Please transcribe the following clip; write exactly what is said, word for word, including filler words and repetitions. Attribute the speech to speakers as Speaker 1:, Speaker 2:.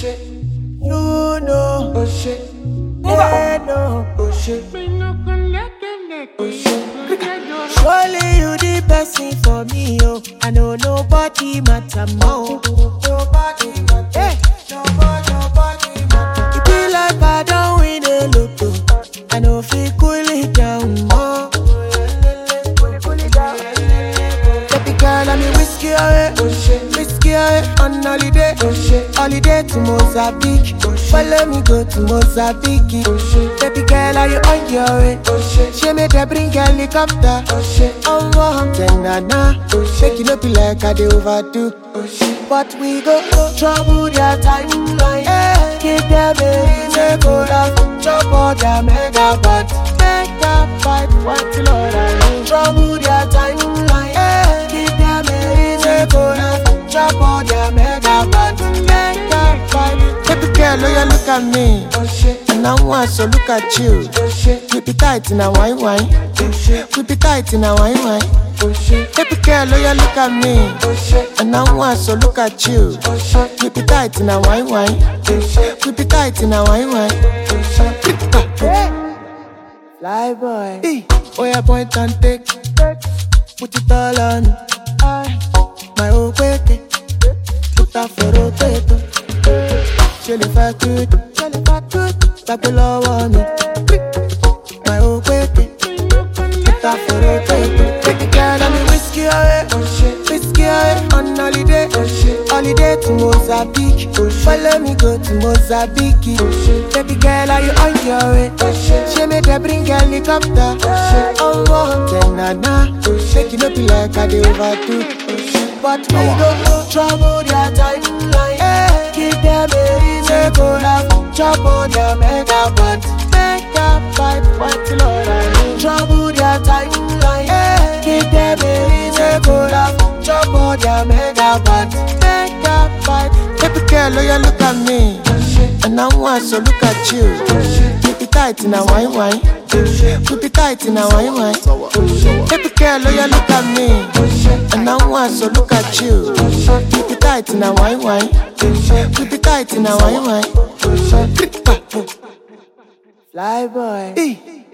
Speaker 1: shit. You know, oh shit. They know, oh shit. Oh shit. Surely you the best thing for me, oh. I know nobody matter more. Nobody matter. Hey. Nobody, nobody matter. It be like I don't win a lotto. I know if you cool it down more. Baby girl, I'm a whiskey away. Oh shit. Whiskey away on holiday. Oh shit. Holiday to Mozambique. Oh shit. Follow me go to Mozambique. Oh shit. Baby girl, are you on your way? Oh shit. She made her bring helicopter. Oh shit. Oh wow. Then na na. Oh shit. Make it no be like I do overdo. Oh shit. But we go trouble their timeline. Hey. Give them a reason go laugh. Chop all their mega butt. Make that fight what Lord I know. Trouble their timeline. Hey. Give them a reason go laugh. Chop all their mega butt. Make that fight. Baby girl, oh you look at me. Oh shit. And I want so look at you. Oh shit. We be tight in a wine wine. Oh shit. We be tight in a wine wine. Oh shit. Baby girl, oh you look at me. Oh shit. And I want so look at you. Oh shit. We be tight in a wine wine. Oh shit. We be tight in a wine wine. Oh shit. Hey. Fly boy. Hey. Oh yeah, point and take. Put it all on. Aye. My old baby. Put up for rotator. She le fait tout. She le fait tout. Back below on me. My old baby. Put up for rotator. Baby girl, I'm a whiskey away. Oh shit. Whiskey away on holiday. Oh shit. Holiday to Mozambique. Oh shit. Follow me go to Mozambique. Oh shit. Baby girl, are you on your way? Oh shit. She made her bring helicopter. Oh shit. Oh wow. Then na na. Oh shit. Make it no be like I do overdo. Oh shit. But we go trouble their timeline. Hey. Give them a reason go laugh. Chop on their mega butt. Make that fight what Lord I know. Trouble their timeline. Hey. Give them a reason go laugh. Chop on their mega butt. Make that fight. Baby girl, oh you look at me. Oh shit. And I want so look at you. Oh shit. We be tight in a wine wine. Oh shit. We be tight in a wine wine. Oh shit. Baby girl, oh you look at me. Oh shit. And I want so look at you. Oh shit. We be tight in a wine wine. Oh shit. We be tight in a wine wine. Oh shit. Fly boy. Hey.